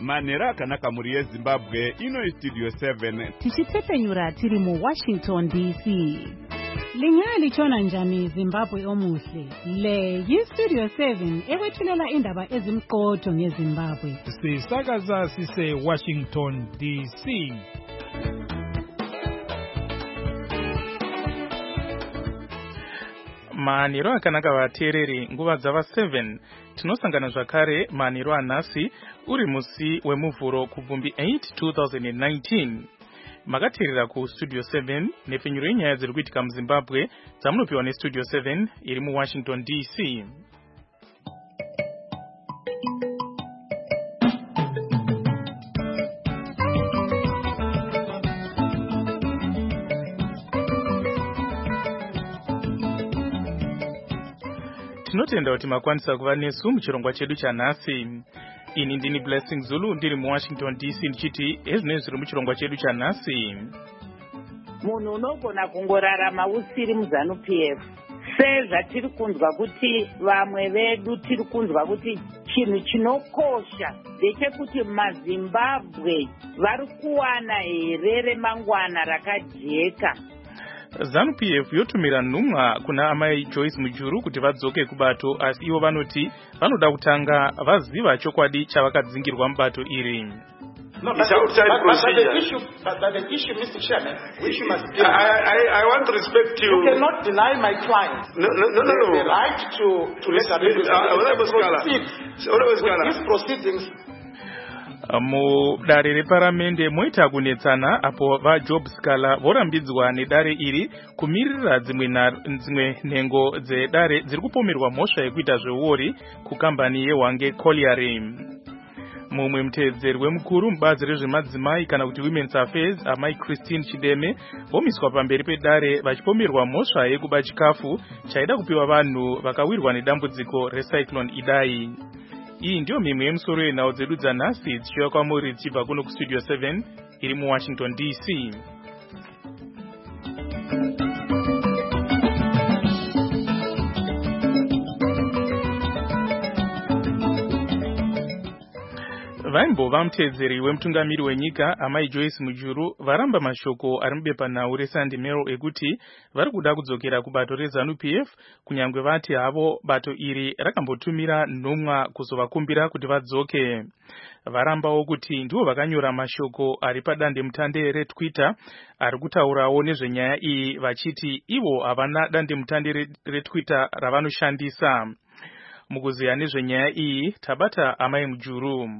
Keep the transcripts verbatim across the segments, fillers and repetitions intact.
manhero akanaka muri yeZimbabwe. Ino Studio seven tichitsepenyura tiri mu Washington D C. Lingaya lichona njani Zimbabwe omuhle. Le yiStudio seven ekwethulela indaba ezimqotho ngeZimbabwe. Sisakaza sise Washington D C. Manhero akanaka vateereri nguva dzava seven tinosangana zvakare manhero anhasi uri musi wemuvhuro kubvumbi eight two thousand nineteen. Makateerera ku Studio seven nepfenyuro yenyaya dziri kuitika muZimbabwe dzamunopiwa neStudio seven iri muWashington D C. Tinotenda kuti makwanisa kuva nesu muchirongwa chedu chanhasi. Ini ndini Blessing Zulu ndiri muWashington D C ndichiti ezvinenge zviri muchirongwa chedu chanhasi. Munhu unogona kungorarama usiri muZanu-P F sezvatiri kunzwa kuti vamwe vedu tiri kunzwa kuti chinhu chinokosha ndechekuti maZimbabwe vari kuwana here remangwana rakajeka. Zanu-P F yotumira nhumwa kuna amai Joyce Mujuru kuti vadzoke kubato, asi ivo vanoti vanoda kutanga vaziva chokwadi chavakadzingirwa mubato iri. No, but, but, but, but, the issue, but, but the issue, Mister Chairman, which you must be. I, I, I want to respect you. You cannot deny my clients. No, no, no, no. The, the right to to let them proceed with these proceedings. Mudare reparamende moita kunetsana apo vaJob Scala vorambidzwa nedare iri kumirira dzimwe dzimwe nhengo dzedare dziri kupomerwa mhosva yekuita zveuori kukambani yeHwange Colliery. Mumwe muteedzeri wemukuru mubazi rezvemadzimai kana kuti Women's Affairs amai Christine Chideme vomiswa pamberi pedare vachipomerwa mhosva yekuba chikafu chaida kupiwa vanhu vakawirwa nedambudziko reCyclone Idai. Iyi ndiyo mimwe yemusoro yenhau dzedu dzanhasi dzichiuya kwamuri dzichibva kuno kuStudio seven iri muWashington D C. Vaimbova muteedzeri wemutungamiri wenyika amai Joyce Mujuru varamba mashoko ari mubepanhau reSunday Mirror ekuti vari kuda kudzokera kubato reZanu-P F kunyangwe vati havo bato iri rakambotumira nhumwa kuzovakumbira kuti vadzoke. Varambawo kuti ndivo vakanyora mashoko ari padandemutande reTwitter ari kutaurawo nezvenyaya iyi vachiti ivo havana dandemutande reTwitter ravanoshandisa. Mukuziya nezvenyaya iyi tabata amai Mujuru.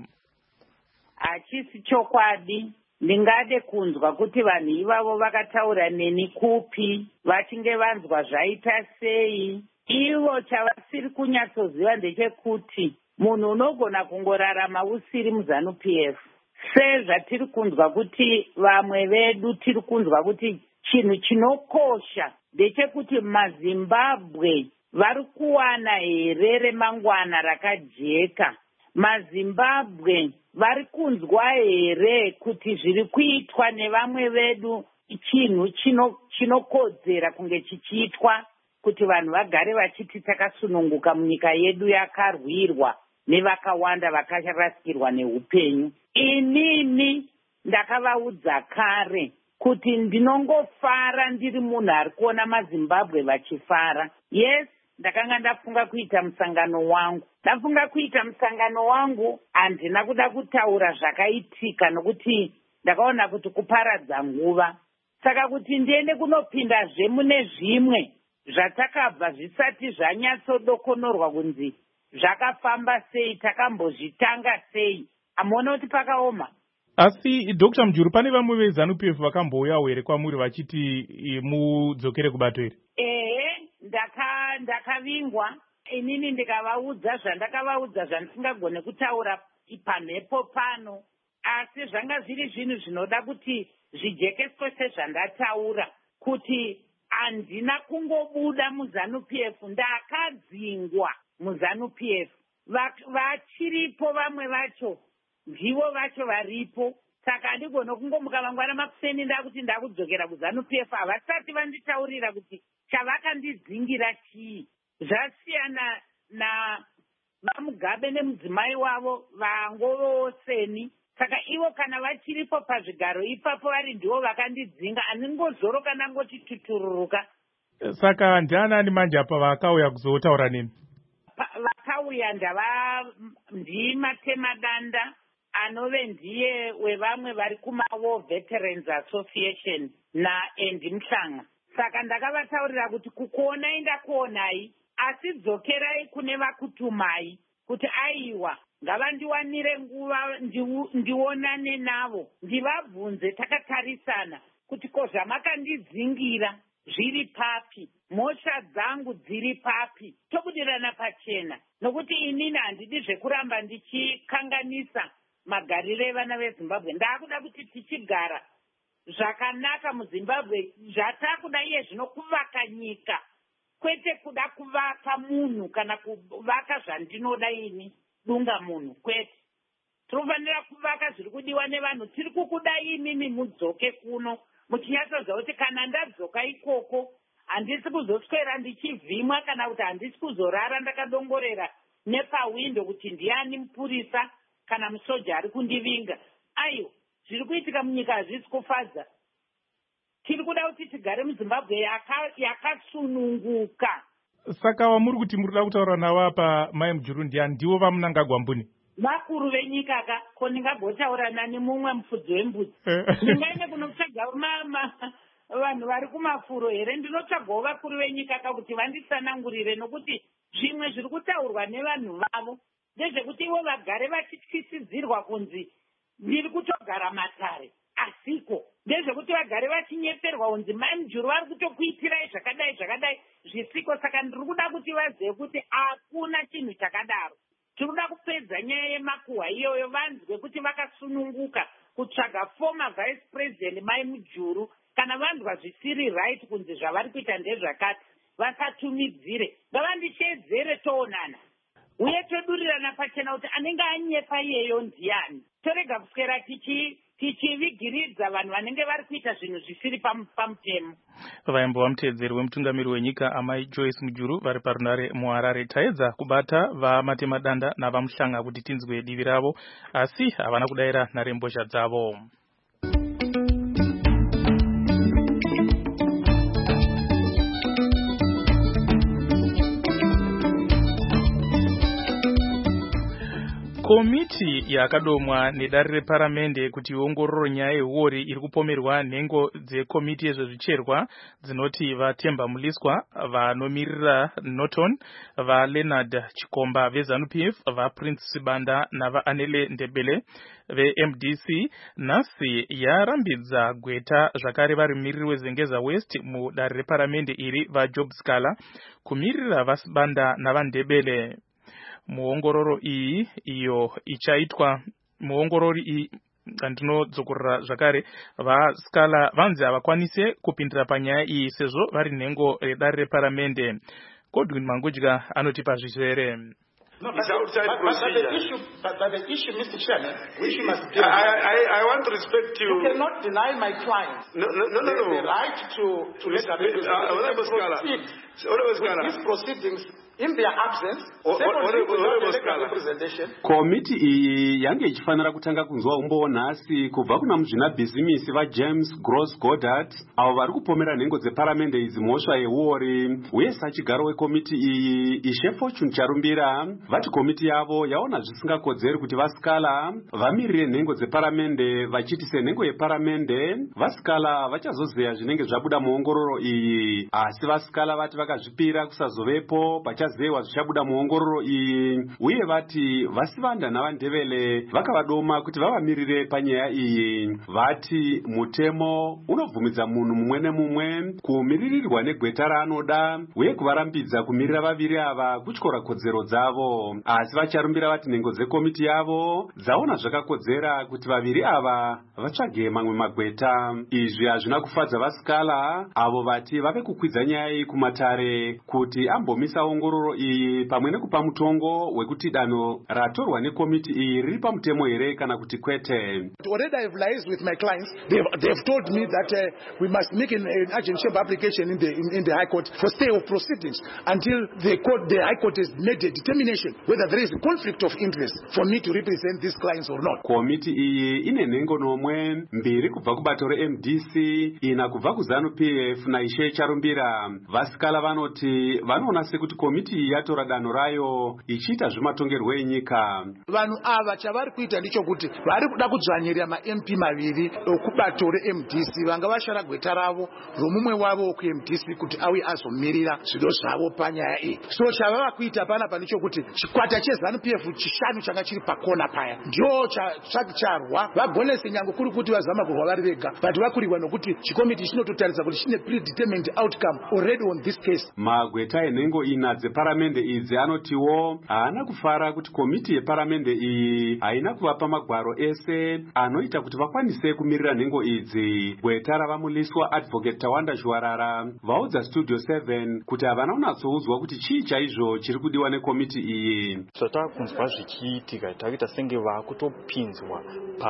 Hachisi chokwadi. Ndingade kunzwa kuti vanhu ivavo vakataura neni kupi, vachinge vanzwa zvaita sei. Ivo chavasiri kunyatsoziva ndechekuti munhu unogona kungorarama usiri muZanu-P F sezvatiri kunzwa kuti vamwe vedu tiri kunzwa kuti chinhu chinokosha ndechekuti maZimbabwe vari kuwana here remangwana rakajeka. maZimbabwe vari kunzwa here kuti zviri kuitwa nevamwe vedu chinhu chinokodzera kunge chichiitwa kuti vanhu vagare vachiti takasununguka munyika yedu yakarwirwa nevakawanda vakarasikirwa neupenyu. Inini ndakavaudza kare kuti ndinongofara ndiri munhu ari kuona maZimbabwe vachifara. Yes, ndakanga ndafunga kuita musangano wangu. Ndafunga kuita musangano wangu handina kuda kutaura zvakaitika nokuti ndakaona kuti kuparadza nguva. Saka kuti ndiende kunopindazve mune zvimwe zvatakabva zvisati zvanyatsodokonorwa kunzi zvakafamba sei, takambozvitanga sei. Amuona kuti pakaoma. Asi Doctor Mujuru, pane vamwe veZanu-P F vakambouyawo here kwamuri vachiti mudzokere kubato iri? Ehe, ndaka ndakavingwa. Inini ndikavaudza zvandakavaudza zvandisingagone kutaura pamhepo pano. Asi zvanga zviri zvinhu zvinoda kuti zvijekeswe sezvandataura kuti handina kungobuda muZanu-P F, ndakadzingwa muZanu-P F. Vachiripo vamwe vacho ndivo vacho varipo. Saka handigone kungomuka mangwana makuseni ndakuti ndakudzokera kuZanu-P F havasati vanditaurira kuti chavakandidzingira chii. Zvasiyana na mugabe nemudzimai wavo vangovoseni. Saka ivo kana vachiripo pazvigaro ipapo vari ndivo vakandidzinga, andingozoro kana ngoti tutururuka. Saka ndianani manje apa vakauya kuzotaura nini? Vakauya ndava ndimatemadanda anove ndiye wevamwe vari kumawo Veterans Association naEndi Mhlanga. Saka ndakavataurira kuti kukuonai ndakuonai, asi dzokerai kune vakutumai kuti aiwa ngavandiwanire nguva ndionane navo ndivabvunze takatarisana kuti ko zvamakandidzingira zviri papi, mhosva dzangu dziri papi, tobudirana pachena, nokuti inini handidi zvekuramba ndichikanganisa magariro evana veZimbabwe. Ndakuda kuti tichigara zvakanaka muZimbabwe, zvatakuda iye zvino kuvaka nyika, kwete kuda kuvaka munhu kana kuvaka zvandinoda ini dunga munhu, kwete. Tinofanira kuvaka zviri kudiwa nevanhu. Tiri kukuda imimi mudzoke kuno, muchinyatsoziva kuti kana ndadzoka ikoko handisi kuzoswera ndichivhimwa kana kuti handisi kuzorara ndakadongorera nepawindo kuti ndiani mupurisa kana musoja ari kundivinga. Aiyo, zviri kuitika munyika hazvisi kufadza. Tiri kuda kuti tigare muZimbabwe yakasununguka. Saka wamuri kuti muri kuda kutaura navo apa mai Mujuru ndiani, ndivo vamunanga Gwambuni? Vakuru venyika ka, ko ndingagotaura nani mumwe mufudzi wembudzi. Ndingaende kunotsvaga vanhu vari kumafuro here, ndinotsvagawo vakuru venyika ka kuti vandisanangurire, nokuti zvimwe zviri kutaurwa nevanhu vavo ndezvekuti ivo vagare vachityisidzirwa kunzi ndiri kutogara matare, asiko. Ndezvekuti vagare vachinyeperwa kunzi mai Mujuru vari kutokuitirai zvakadai zvakadai zvisiko. Saka ndiri kuda kuti vazive kuti hakuna chinhu chakadaro. Tiri kuda kupedza nyaya yemakuhwa iyoyo, vanzwe kuti vakasununguka kutsvaga former vice president mai Mujuru. Kana vanzwa zvisiri right kunzi zvavari kuita ndezvakati, vasatumidzire, ngavandishedzere toonana uye todurirana pachena kuti anenge anyepa iyeyo ndiani. Torega kuswera tichi tichivigiridza vanhu vanenge vari kuita zvinhu zvisiri pamutemo. Vaimbova muteedzeri wemutungamiri wenyika amai Joyce Mujuru vari parunare muHarare. Taedza kubata vamatemadanda navamuhlanga kuti tinzwe divi ravo, asi havana kudayira nharembozha dzavo. Komiti yakadomwa nedare reparamende kuti iongorore nyaya yehuori iri kupomerwa nhengo dzekomiti yezvezvicherwa dzinoti vaTemba Muliswa, vanomiririra Norton, vaLeonard Chikomba veZANU P F, vaPrince Sibanda navaAnele Ndebele veM D C. Nhasi yarambidza gweta zvakare varimiriri weZengeza West mudare reparamende iri vaJob Scala kumirira vaSibanda navaNdebele. Muongororo iyi iyo ichaitwa muongorori iyi andinodzokorera zvakare vaScala vanzi havakwanise kupindira panyaya iyi sezvo vari nhengo redare reparamende. Godwin Mangudya anotipa zvizere. No, but, but, but, but the issue, but, but the issue, Mister Chairman, which must I, I, I want to respect you. You cannot deny my clients. No, no, no, no. The, the right to to let uh, uh, proceed with these proceedings in their absence. Komiti iyi yange ichifanira kutanga kunzwa umbo nhasi kubva kuna muzvinabhizimisi vaJames Gross Goddard avo vari kupomera nhengo dzeparamende idzi mhosva yehuori, uye sachigaro wekomiti iyi Ishe Fortune Charumbira vati komiti yavo yaona zvisingakodzeri kuti vaScala vamirire nhengo dzeparamende, vachiti senhengo yeparamende vaScala vachazozeya zvinenge zvabuda muongororo iyi, asi vaScala vati vakazvipira kusazovepo pachazewa zvichabuda muongororo iyi, uye vati vaSibanda navaNdebele vakavadoma kuti vavamirire panyaya iyi. Vati mutemo unovhumidza munhu mumwe nemumwe kumiririrwa negweta raanoda, uye kuvarambidza kumirira vaviri ava kutyora kodzero dzavo, asi vacharumbira vati nhengo dzekomiti yavo dzaona zvakakodzera kuti vaviri ava vatsvage mamwe magweta. Izvi hazvina kufadza vaScala avo vati vave kukwidza nyaya iyi kumatare kuti ambomisa ongororo tauriro iyi pamwe nekupa mutongo wekuti danho ratorwa nekomiti iyi riri pamutemo here kana kuti kwete. Already I have liaised with my clients. They have, they have told me that uh, we must make an, an urgent share application in the in, in the High Court for stay of proceedings until the court the High Court has made a determination whether there is a conflict of interest for me to represent these clients or not. Komiti iyi ine nhengo nomwe mbiri kubva kubato re M D C ina kubva kuZanu P F naIshe Charumbira. Vasikala vanoti vanoona sekuti komiti iyi yatora danho rayo ichiita zvematongerwo enyika. Vanhu ava chavari kuita ndicho kuti vari kuda kudzvanyirira ma M P maviri okubato re M D C vanga vashara gweta ravo romumwe wavo ku M D C kuti awi azomirira zvido zvavo panyaya iyi. So chavava kuita pana panicho kuti chikwata cheZanu P F chishanu changa chiri pakona paya ndio chati charwa vagonese nyango kuri kuti vazama kurwa vari vega but vakurirwa nokuti chikomiti chinototaridza kuti chine predetermined outcome already on this case. Magweta enhengo ina dzeparamende idzi anotiwo haana kufara kuti komiti yeparamende iyi haina kuvapa magwaro ese anoita kuti vakwanise kumirira nhengo idzi. Gweta ravamuliswa Advocate Tawanda Zhuwarara vaudza Studio seven kuti havana kunatsoudzwa kuti chii chaizvo chiri kudiwa nekomiti iyi. Zvatakunzwa zvichiitika takuita senge vakutopinzwa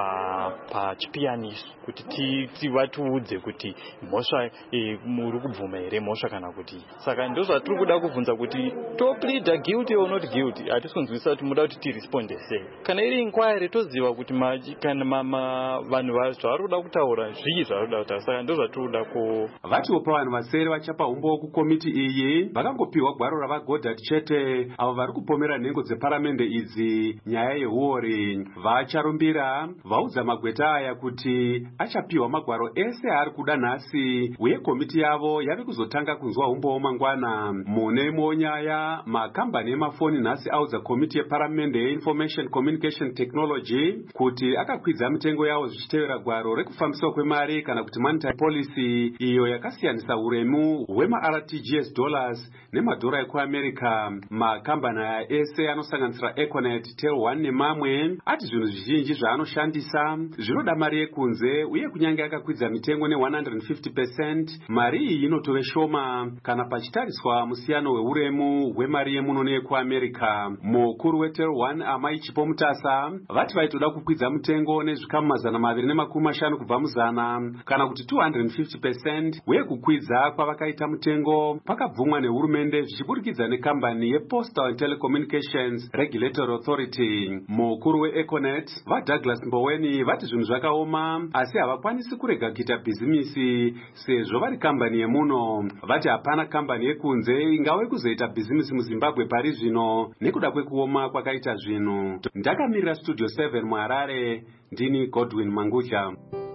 pa pachipiyaniso kuti tivatiudze kuti mhosva muri kubvuma here mhosva kana kuti. Saka ndo zvatiri kuda kubvunza kuti to plead guilty or not guilty atisunzwisa kuti muda kuti tiresponde sei. Kana iri inquiry toziva kuti kana mama vanhu zvavari kuda kutaura zvii zvavari kuda kutaura. Saka ndo zvatiri kuda ku vatiwo pavanhu vasere vachapa umbo kukomiti iyi vakangopiwa gwaro ravaGoddard chete avo vari kupomera nhengo dzeparamende idzi nyaya yehuori. Vacharumbira vaudza magweta aya kuti achapiwa magwaro ese ari kuda nhasi uye komiti yavo yave kuzotanga kunzwa umbowo mangwana. Mune imwewo nyaya makambani emafoni nhasi audza komiti yeparamende yeInformation Communication Technology kuti akakwidza mitengo yawo zvichitevera gwaro rekufambiswa kwemari kana kuti monetary policy iyo yakasiyanisa uremu hwema-R T G S dollars nemadhora ekuAmerica. Makambani aya ese anosanganisira Econet, Tel one nemamwe ati zvinhu zvizhinji zvaanoshandisa zvinoda mari yekunze uye kunyange akakwidza mitengo ne one hundred fifty percent mari iyi inotove shoma kana pachitariswa musiyano hweuremu hwemari yemuno neyekuAmerica. Mukuru weTel one Amai Chipo Mutasa vati vaitoda kukwidza mutengo nezvikamu mazana maviri nemakumi mashanu kubva muzana kana kuti two hundred fifty percent uye kukwidza kwavakaita mutengo pakabvumwa nehurumende zvichiburikidza nekambani yePostal and Telecommunications Regulatory Authority. Mukuru weEconet vaDouglas Mboweni vati zvinhu zvakaoma asi havakwanisi kurega kuita bhizimisi sezvo vari kambani yemuno. Vati hapana kambani yekunze ingave kuzoita bhizimisi muZimbabwe pari zvino nekuda kwekuoma kwakaita zvinhu. Ndakamirira Studio seven muHarare, ndini Godwin Mangucha.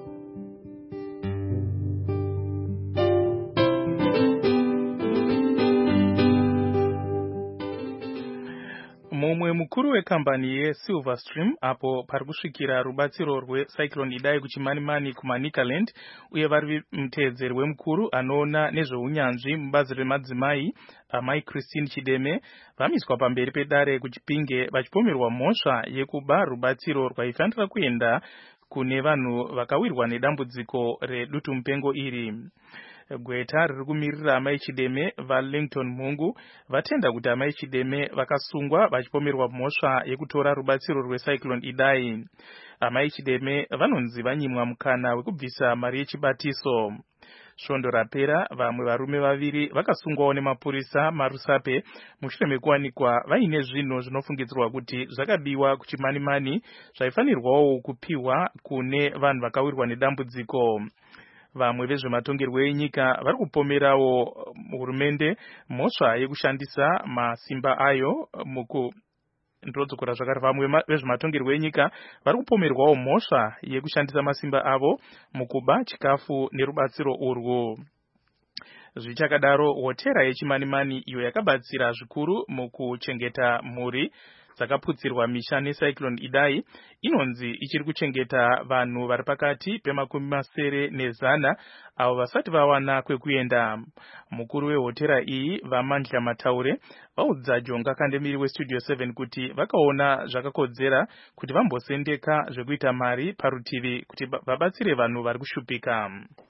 Mumwe mukuru wekambani yeSilverstream apo pari kusvikira rubatsiro rweCyclone Idai kuchimanimani kuManicaland uye vari muteedzeri wemukuru anoona nezveunyanzvi mubazi remadzimai amai Christine Chideme vamiswa pamberi pedare kuChipinge vachipomerwa mhosva yekuba rubatsiro rwaifanira kuenda kune vanhu vakawirwa nedambudziko redutu mupengo iri. Gweta riri kumirira amai Chideme vaLington Mungu vatenda kuti amai Chideme vakasungwa vachipomerwa mhosva yekutora rubatsiro rweCyclone Idai. Amai Chideme vanonzi vanyimwa mukana wekubvisa mari yechibatiso. Svondo rapera vamwe varume vaviri vakasungwawo nemapurisa marusape mushure mekuwanikwa vaine zvinhu zvinofungidzirwa kuti zvakabiwa kuchimanimani zvaifanirwawo kupiwa kune vanhu vakawirwa nedambudziko. Vamwe vezvematongerwo enyika vari kupomerawo hurumende mhosva yekushandisa masimba ayo muku ndodzokora zvakare. Vamwe vezvematongerwo enyika vari kupomerwawo mhosva yekushandisa masimba avo mukuba chikafu nerubatsiro urwu. Zvichakadaro, hotera yechimanimani iyo yakabatsira zvikuru mukuchengeta mhuri dzakaputsirwa misha neCyclone Idai inonzi ichiri kuchengeta vanhu vari pakati pemakumi masere nezana avo vasati vawana kwekuenda. Mukuru wehotera iyi Vamandla Mataure vaudza Jonga Kandemiri weStudio seven kuti vakaona zvakakodzera kuti vambosendeka zvekuita mari parutivi kuti vabatsire vanhu vari kushupika.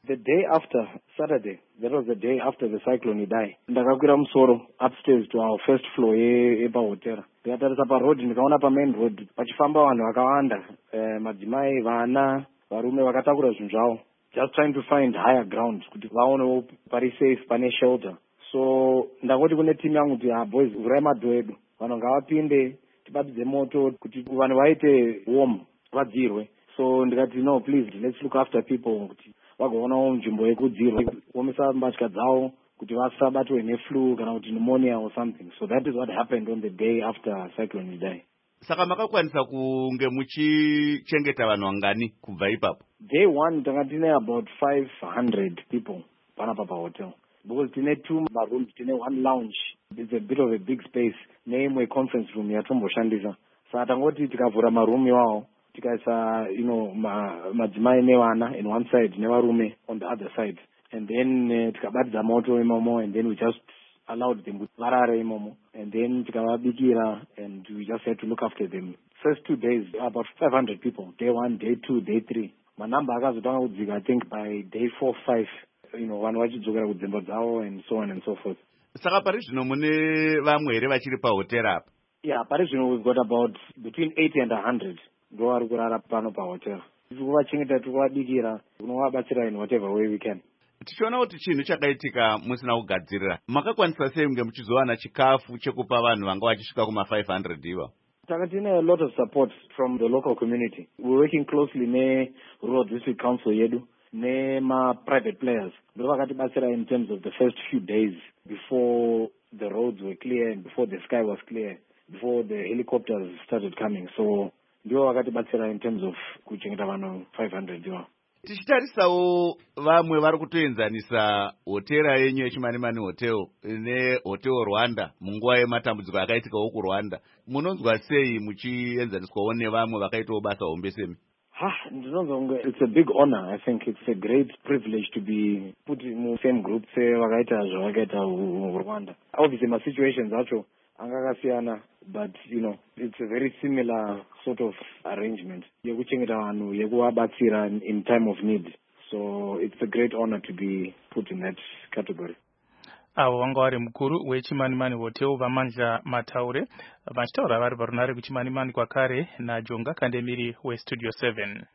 The day after, Saturday, that was the day after the cyclone died. Ndakakwira musoro upstairs to our first floor yepa hotel. Ndikatarisa pa road ndikaona pa main road pachifamba vanhu vakawanda, eh, madzimai, vana, varume vakatakura zvinhu zvavo. Just trying to find higher ground kuti vaonewo pari safe, pane shelter. So ndakoti kune team yangu kuti ah boys, vurai madho edu. Vanhu ngavapinde tibatidze moto kuti vanhu vaite warm vadzirwe. So ndikati no, please let's look after people kuti vagoonawo nzvimbo yekudzirwa kuomesa mbatya dzavo kuti vasabatwe neflu kana kuti pneumonia or something. So that is what happened on the day after cyclone Idai. Saka makakwanisa kunge muchichengeta vanhu vangani kubva ipapo? Day one tanga tine about five hundred people panapa pa hotel. Because tine two rooms, tine one lounge. It's a bit of a big space. Neimwe conference room yatomboshandisa. Saka tangoti tikavhura maroom iwawo tikaisa, you know, madzimai nevana in one side, nevarume on the other side. And then uh, tikabatidza moto imomo, and then we just allowed them to varare imomo. And then tikavabikira, and we just had to look after them. First two days, about five hundred people. Day one, day two, day three. Manamba akazotanga kudzika, I think by day four, five, you know, vanhu vachidzokera kudzimba dzavo and so on and so forth. Saka pari zvino mune vamwe here vachiri pa hotel apa? Yeah, pari zvino we've got about between eighty and one hundred. Ndo vari kurara pano pa hotel. Tikuvachengeta, tikuvabikira, tinovabatsira in whatever way we can. Tichiona kuti chinhu chakaitika musina kugadzirira, makakwanisa sei kunge muchizowana chikafu chekupa vanhu vanga vachisvika kuma five hundred iva? Tanga tine a lot of support from the local community. We're working closely ne Rural District Council yedu, ne ma private players. Ndo vakatibatsira in terms of the first few days before the roads were clear and before the sky was clear, before the helicopters started coming. So ndiwo vakatibatsira in terms of kuchengeta vanhu five hundred iva. Tichitarisawo vamwe vari kutoenzanisa hotera yenyu yeChimanimani Hotel neHotel Rwanda munguva yematambudziko akaitikawo kuRwanda. Munonzwa sei muchienzaniswawo nevamwe vakaitawo basa hombe semi? Ha, ndinonzwa it's a big honor. I think it's a great privilege to be put in the same group sevakaita zvavakaita Rwanda. Obviously my situations acho angakasiyana, but you know, it's a very similar sort of arrangement yekuchengeta vanhu, yekuvabatsira in time of need. So it's a great honor to be put in that category. Avo vanga vari mukuru weChimanimani Hotel Vamandla Mataure vachitaura vari parunare kuChimanimani kwakare naJonga Kandemiri weStudio seven.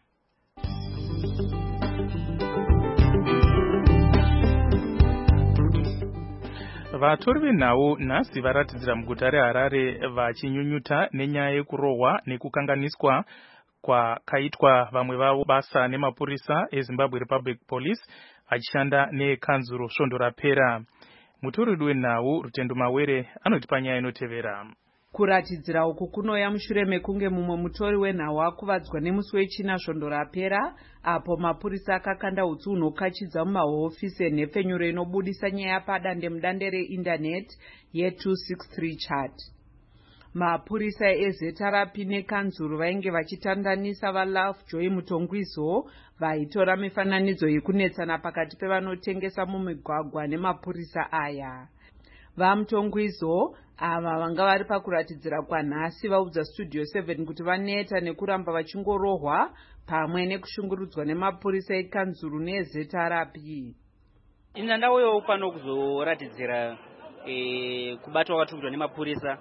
Vatori venhau nhasi varatidzira muguta reHarare vachinyunyuta nenyaya yekurohwa nekukanganiswa kwakaitwa vamwe vavo basa nemapurisa eZimbabwe Republic Police achishanda nekanzuro svondo rapera. Mutori wenhau Rutendo Mawere anoti panyaya inotevera. Kuratidzira uku kunoya mushure mekunge mumwe mutori wenhau akuvadzwa nemusi wechina svondo rapera, apo mapurisa akakanda utsi hunokachidza mumahofisi enhepfenyuro inobudisa nyaya padandemutande reindaneti ye two sixty-three chat. Mapurisa eZetarapi nekanzuru vainge vachitandanisa vaLovejoy Mutongwizo vaitora mifananidzo yekunetsana pakati pevanotengesa mumigwagwa nemapurisa aya. VaMutongwizo ava vanga vari pakuratidzira kwanhasi vaudza Studio seven kuti vaneta nekuramba vachingorohwa pamwe nekushungurudzwa nemapurisa ekanzuru neZetarapi. Ina ndauyawo pano kuzoratidzira e, kubatwa kwatungwa nemapurisa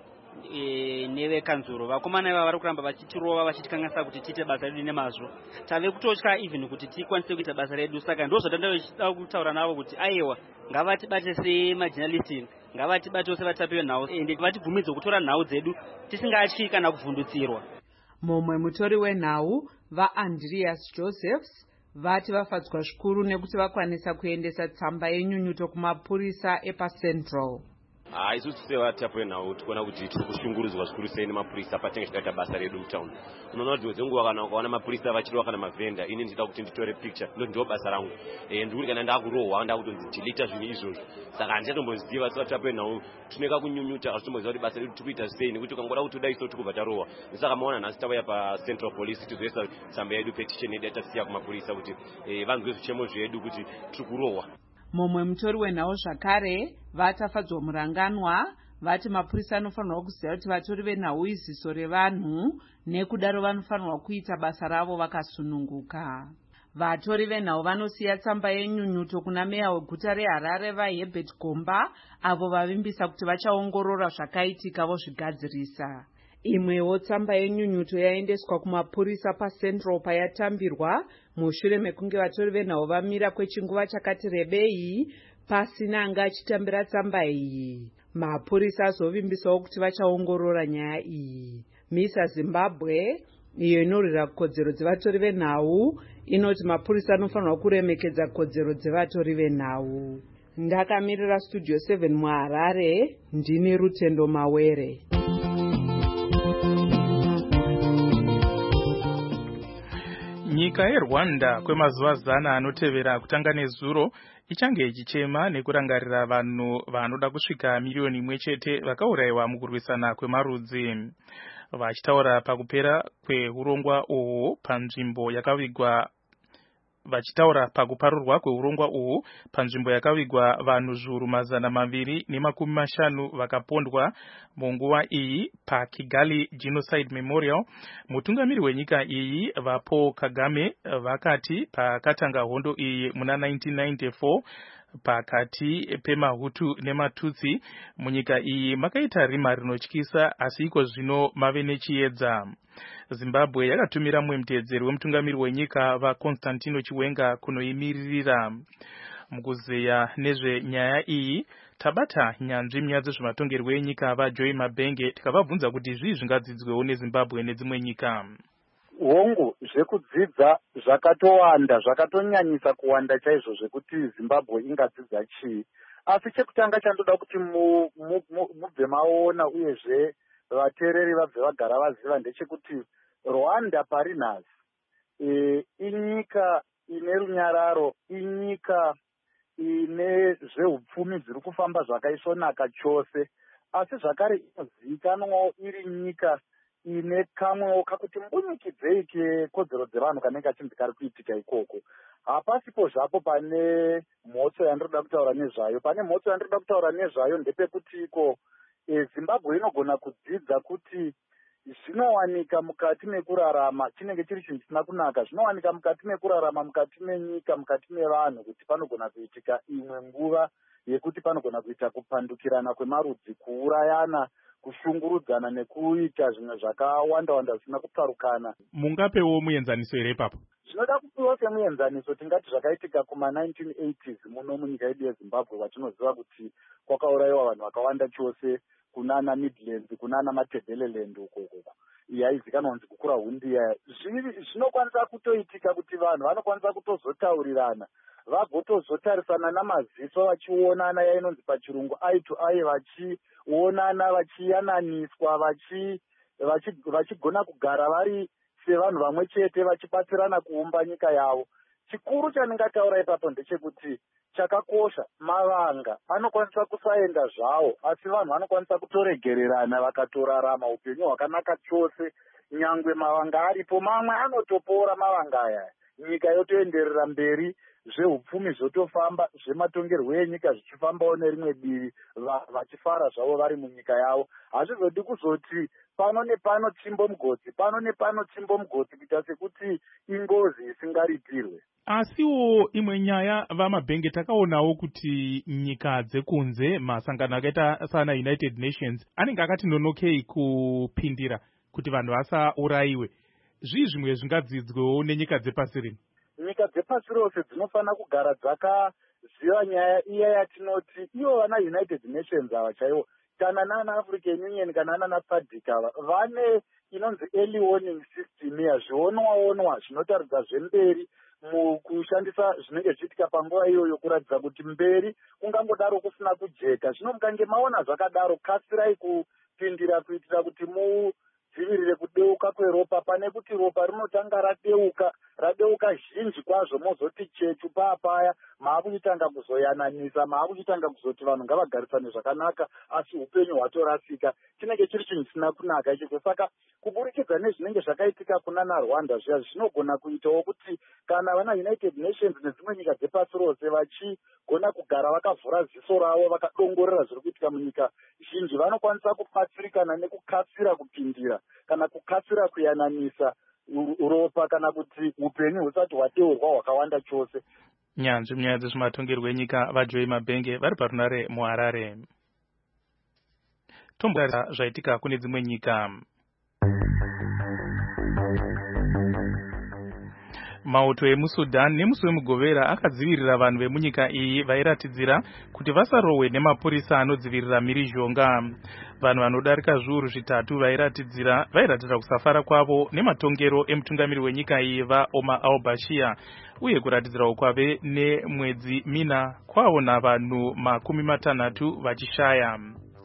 e, nevekanzuro. Vakomana ivava vari kuramba vachitirova vachitikanganisa kuti tiite basa redu nemazvo. Tave kutotya even kuti tikwanise kuita basa redu, saka ndozvatanda kutaura navo kuti aiwa ngavatibate semajournalisti, ngavatibate sevatapi venhau ende vatibvumidze kutora nhau dzedu tisingatyi kana kuvhundutsirwa. Mumwe mutori wenhau vaAndreas Josephs vati vafadzwa zvikuru nekuti vakwanisa kuendesa tsamba yenyunyuto kumapurisa epaCentral. Ah, isusu sevatapi venhau tikuona kuti tiri kushungurudzwa zvikuru sei nemapurisa patinenge tikaita basa redu mutauni. Unoona kuti dzenguva kana ukaona mapurisa vachirova kana mavhenda, ini ndida kuti nditore picture, ndo ndiwo basa rangu. E, ndikuri kana ndakurohwa ndakutondidelita zvinhu izvozvo. Saka handichatomboziva sevatapi venhau tinoka kunyunyuta hazitomboziva kuti basa redu tikuita sei, nekuti ukangoda kuti udai so tikubva tarohwa. Saka maona nhasi tauya paCentral Police tizoisa tsamba yedu petition yedu yatasiya kumapurisa kuti e, vanzwe zvichemo zvedu kuti tiri kurohwa. Mumwe mutori wenhau zvakare vatafadzwa muranganwa vati mapurisa anofanirwa kuziva kuti vatori venhau iziso revanhu, nekudaro vanofanirwa kuita basa ravo vakasununguka. Vatori venhau vanosiya tsamba yenyunyuto kuna meya weguta reHarare vaHerbert Gomba, avo vavimbisa kuti vachaongorora zvakaitika vozvigadzirisa. Imwewo tsamba yenyunyuto yaendeswa kumapurisa paCentral payatambirwa mushure mekunge vatori venhau vamira kwechinguva chakati rebei pasina anga achitambira tsamba iyi. Mapurisa azovimbisawo kuti vachaongorora nyaya iyi. Misa Zimbabwe, iyo inorwira kodzero dzevatori venhau, inoti mapurisa anofanirwa kuremekedza kodzero dzevatori venhau. Ndakamirira Studio seven muHarare, ndini Rutendo Mawere. Nyika yeRwanda kwemazuva zana anotevera kutanga nezuro ichange ichichema nekurangarira vanhu vanoda kusvika miliyoni imwe chete vakaurayiwa mukurwisana kwemarudzi. Vachitaura pakupera kweurongwa uhwu panzvimbo yakavigwa vachitaura pakuparurwa kweurongwa uhwu panzvimbo yakavigwa vanhu zviuru mazana maviri nemakumi mashanu vakapondwa munguva iyi paKigali Genocide Memorial. Mutungamiri wenyika iyi vaPaul Kagame vakati pakatanga hondo iyi muna nineteen ninety-four pakati pemahutu nematutsi munyika iyi makaita rima rinotyisa, asi iko zvino mave nechiedza. Zimbabwe yakatumira mumwe muteedzeri wemutungamiri wenyika vaConstantino Chiwenga kunoimiririra. Mukuzeya nezvenyaya iyi tabata nyanzvi munyaya dzezvematongerwo enyika vaJoy Mabenge tikavabvunza kuti zvii zvingadzidzwewo neZimbabwe nedzimwe nyika. Hongu, zvekudzidza zvakatowanda, zvakatonyanyisa kuwanda chaizvo zvekuti Zimbabwe ingadzidza chii. Asi chekutanga chandoda kuti mubve maona uyezve vateereri vabve vagara vaziva ndechekuti Rwanda pari nhasi e, inyika ine runyararo, inyika ine zveupfumi zviri kufamba zvakaisvonaka chose, asi zvakare inozivikanwawo iri nyika ine kamwewo kakuti mbunyikidzei kekodzero dzevanhu kanenge kachinzi kari kuitika ikoko. Hapasipo zvapo pane mhotso yandiroda kutaura nezvayo. Pane mhotso yandiroda kutaura nezvayo ndepekuti iko e, Zimbabwe inogona kudzidza kuti zvinowanika mukati mekurarama, chinenge chiri chinhu chisina kunaka, zvinowanika mukati mekurarama, mukati menyika, mukati mevanhu, kuti panogona kuitika imwe nguva yekuti panogona kuita kupandukirana kwemarudzi, kuurayana, kushungurudzana nekuita zvimwe zvakawanda-wanda zvisina kutarukana. Mungapewo muenzaniso here ipapo? Zvinoda kupiwa semuenzaniso tingati zvakaitika kuma nineteen eighties muno munyika yedu yeZimbabwe, watinoziva kuti kwakaurayiwa vanhu vakawanda chose kunana Midlands, kunana Matabeleland ukoko yaizikanwa kunzi kukura hundi yaya. Zvinokwanisa kutoitika kuti vanhu vanokwanisa kutozotaurirana, vagotozotarisana namaziso vachionana, yainonzi pachirungu eye to eye, vachionana, vachiyananiswa, vachi vachigona kugara vari sevanhu vamwe chete vachibatsirana kuumba nyika yavo. Chikuru chandingataura ipapo ndechekuti chakakosha, mavanga anokwanisa kusaenda zvawo, asi vanhu vanokwanisa kutoregererana vakatorarama upenyu hwakanaka chose. Nyangwe mavanga aripo, mamwe anotopora mavanga aya, nyika yotoenderera mberi, zveupfumi zvotofamba, zvematongerwo enyika zvichifambawo nerimwe divi, vachifara zvavo vari munyika yavo. Hazvizodi kuzoti pano nepano tsimbo mugodzi, pano nepano tsimbo mugodzi, kuita sekuti ingozi isingaritirwe. Asiwo imwe nyaya vaMabhenge, takaonawo kuti nyika dzekunze, masangano akaita sana United Nations anenge akati nonokei kupindira kuti vanhu vasaurayiwe. Zvii zvimwe zvingadzidzwewo nenyika dzepasi rino? Nyika dzepasi rose dzinofanira kugara dzakaziva nyaya iya yatinoti ivo vana United Nations ava chaivo, kana nana African Union kana nana SADC ava, vane inonzi early warning system ya zvionwa-onwa zvinotaridza zvemberi mukushandisa zvinenge zvichiitika panguva iyoyo, kuratidza kuti mberi kungangodaro kusina kujeka. Zvino mukange maona zvakadaro, kasirai kupindira kuitira kuti mudzivirire kudeuka kweropa, pane kuti ropa rinotanga radeuka radeuka zhinji kwazvo, mozoti chechu paapaya maakuchitanga kuzoyananisa, maakuchitanga kuzoti vanhu ngavagarisane zvakanaka, asi upenyu hwatorasika. Chinenge chiri chinhu chisina kunaka ichiko. Saka kuburikidza nezvinenge zvakaitika kuna naRwanda zviya, zvinogona kuitawo kuti kana vana United Nations nedzimwe nyika dzepasi rose vachigona kugara vakavhura ziso ravo, vakadongorera zviri kuitika munyika zhinji, vanokwanisa kubatsirikana nekukasira kupindira kana kukasira kuyananisa ropa kana kuti upenyu husati hwateurwa hwakawanda chose. Nyanzvi munyaya dzezvematongerwo enyika vaJoy Mabhenge vari parunare muHarare. Tombotarisa zvaitika kune dzimwe nyika. Mauto emuSudan nemusi wemugovera akadzivirira vanhu vemunyika iyi vairatidzira kuti vasarohwe nemapurisa anodzivirira mhirizhonga. Vanhu vanodarika zviuru zvitatu vairatidzira vairatidza kusafara kwavo nematongero emutungamiri wenyika iyi vaOmar al-Bashir uye kuratidzirawo kwave nemwedzi mina kwaona vanhu makumi matanhatu vachishaya.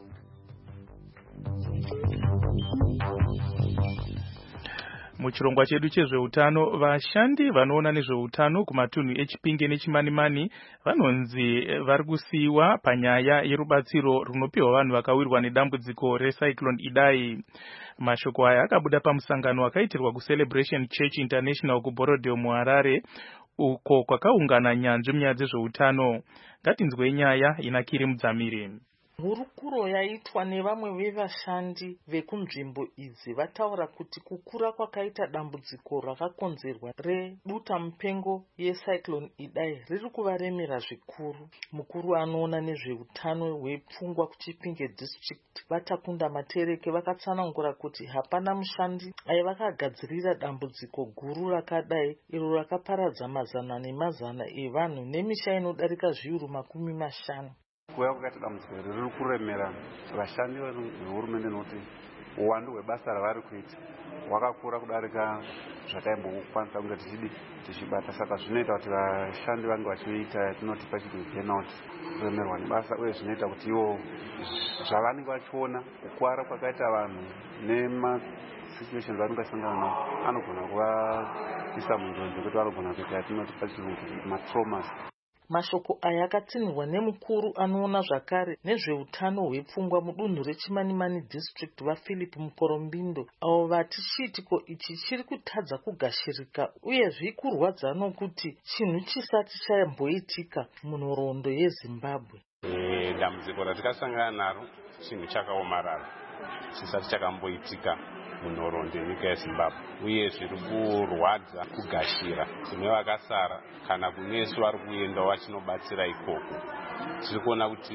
Muchirongwa chedu chezveutano, vashandi vanoona nezveutano kumatunhu eChipinge neChimanimani vanonzi vari kusiyiwa panyaya yerubatsiro runopiwa vanhu vakawirwa nedambudziko reCyclone Idai. Mashoko aya akabuda pamusangano wakaitirwa kuCelebration Church International kuBorodeo muHarare, uko kwakaungana nyanzvi munyaya dzezveutano. Ngatinzwe nyaya inakiri Mudzamiri. Hurukuro yaitwa nevamwe vevashandi vekunzvimbo idzi vataura kuti kukura kwakaita dambudziko rakakonzerwa reduta mupengo yeCyclone Idai riri kuvaremera zvikuru. Mukuru anoona nezveutano hwepfungwa kuChipinge District Vatakunda Matereke vakatsanangura kuti hapana mushandi aivakagadzirira dambudziko guru rakadai iro rakaparadza mazana nemazana evanhu nemisha inodarika zviuru makumi mashanu. Kuya kwakaita dambudziko riri kuremera vashandi vehurumende nokuti uwandu hwebasa ravari kuita hwakakura kudarika zvataimboukwanisa kunge tichidi tichibata. Saka zvinoita kuti vashandi vange vachiita tinoti pachiti burnout, kuremerwa nebasa, uye zvinoita kuti ivo zvavanenge vachiona kukwara kwakaita vanhu nemasituations vanenge vachisangana nawo anogona kuvaisa munjodzi kuti vanogona kuita tinoti pachirungu matraumas. Mashoko aya akatsinirwa nemukuru anoona zvakare nezveutano hwepfungwa mudunhu reChimanimani District vaPhilip Mukorombindo, avo vati chiitiko ichi chiri kutadza kugashirika uye zvikurwadza nokuti chinhu chisati chamboitika munhoroondo yeZimbabwe. Dambudziko ratakasangana naro chinhu chakaomarara chisati chakamboitika munhoroondo yenyika yeZimbabwe, uye zviri kurwadza kugashira kune vakasara kana kunesu vari kuenda vachinobatsira ikoko. Tiri kuona kuti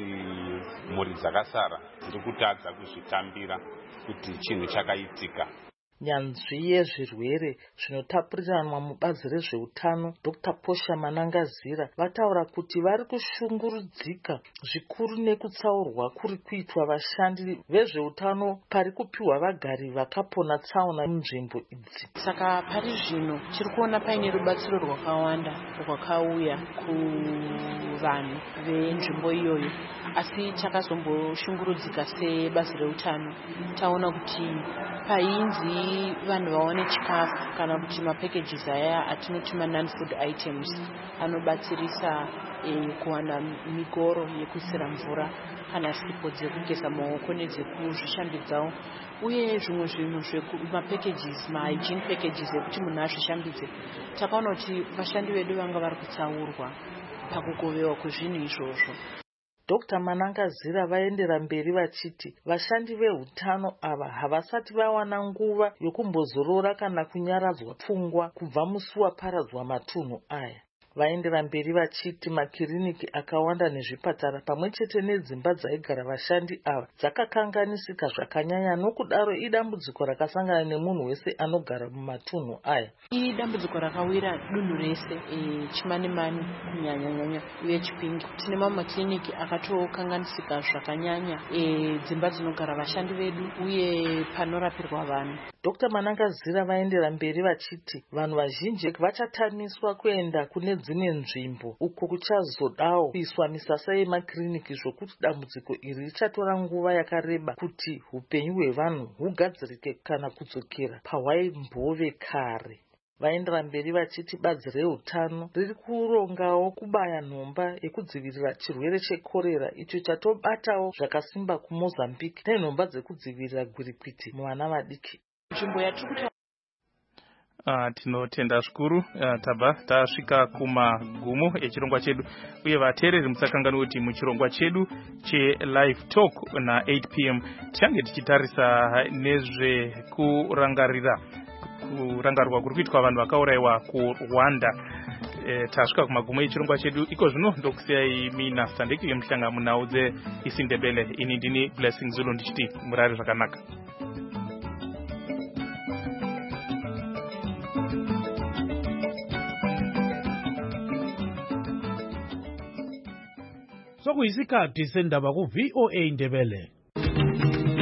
mhuri dzakasara dziri kutadza kuzvitambira kuti chinhu chakaitika. Nyanzvi yezvirwere zvinotapuriranwa mubazi rezveutano Doctor Posha Manangazira vataura kuti vari kushungurudzika zvikuru nekutsaurwa kuri kuitwa vashandi vezveutano pari kupiwa vagari vakapona tsaona munzvimbo idzi. Saka pari zvino tiri kuona paine rubatsiro rwakawanda rwakauya kuvanhu venzvimbo iyoyo, asi takazomboshungurudzika sebazi reutano taona kuti painzi vanhu vaone chikafu kana kuti mapackages aya atinoti ma-non-food items anobatsirisa e, kuwana migoro yekuisira mvura kana sipo dzekugeza maoko nedzekuzvishambidzawo, uye zvimwe zvinhu zvemapackages ma-hygiene packages ekuti munhu azvishambidze. Takaona kuti vashandi vedu vanga vari kutsaurwa pakugovewa kwezvinhu izvozvo. Doctor Manangazira vaendera mberi vachiti vashandi vehutano ava havasati vawana nguva yokumbozorora kana kunyaradzwa pfungwa kubva musi waparadzwa matunhu aya. Vaendera mberi vachiti makiriniki akawanda nezvipatara pamwe chete nedzimba dzaigara vashandi ava dzakakanganisika zvakanyanya, nokudaro idambudziko rakasangana nemunhu wese anogara mumatunhu aya. Idambudziko rakawira dunhu rese e, Chimanimani kunyanya-nyanya uye Chipinge. Tine mamwe makiriniki akatokanganisika zvakanyanya, e, dzimba dzinogara vashandi vedu uye panorapirwa vanhu. Doctor Manangazira vaendera mberi vachiti vanhu vazhinji vachatamiswa kuenda kune dzimwe nzvimbo uko kuchazodawo kuiswa misasa yemakiriniki, zvokuti dambudziko iri richatora nguva yakareba kuti upenyu hwevanhu hugadzirike kana kudzokera pahwaimbove kare. Vaendera mberi vachiti bazi reutano riri kurongawo kubaya nhomba yekudzivirira chirwere chekorera icho chatobatawo zvakasimba kuMozambique nenhomba dzekudzivirira gwirikwiti muvana vadiki. Nzvimbo yatiri kuta Uh, tinotenda zvikuru uh, tabva tasvika kumagumo echirongwa chedu, uye vateereri musakanganwa kuti muchirongwa chedu chelive talk na eight p m tichange tichitarisa nezvekurangarira kurangarwa kuri kuitwa vanhu vakaurayiwa kuRwanda. E, tasvika kumagumo echirongwa chedu iko zvino ndokusiyai mina sandeki yemuhlanga munhau dzeIsindebele. Ini ndini Blessing Zulu ndichiti murare zvakanaka. Sokuyisikhathi sendaba ku V O A Indebele.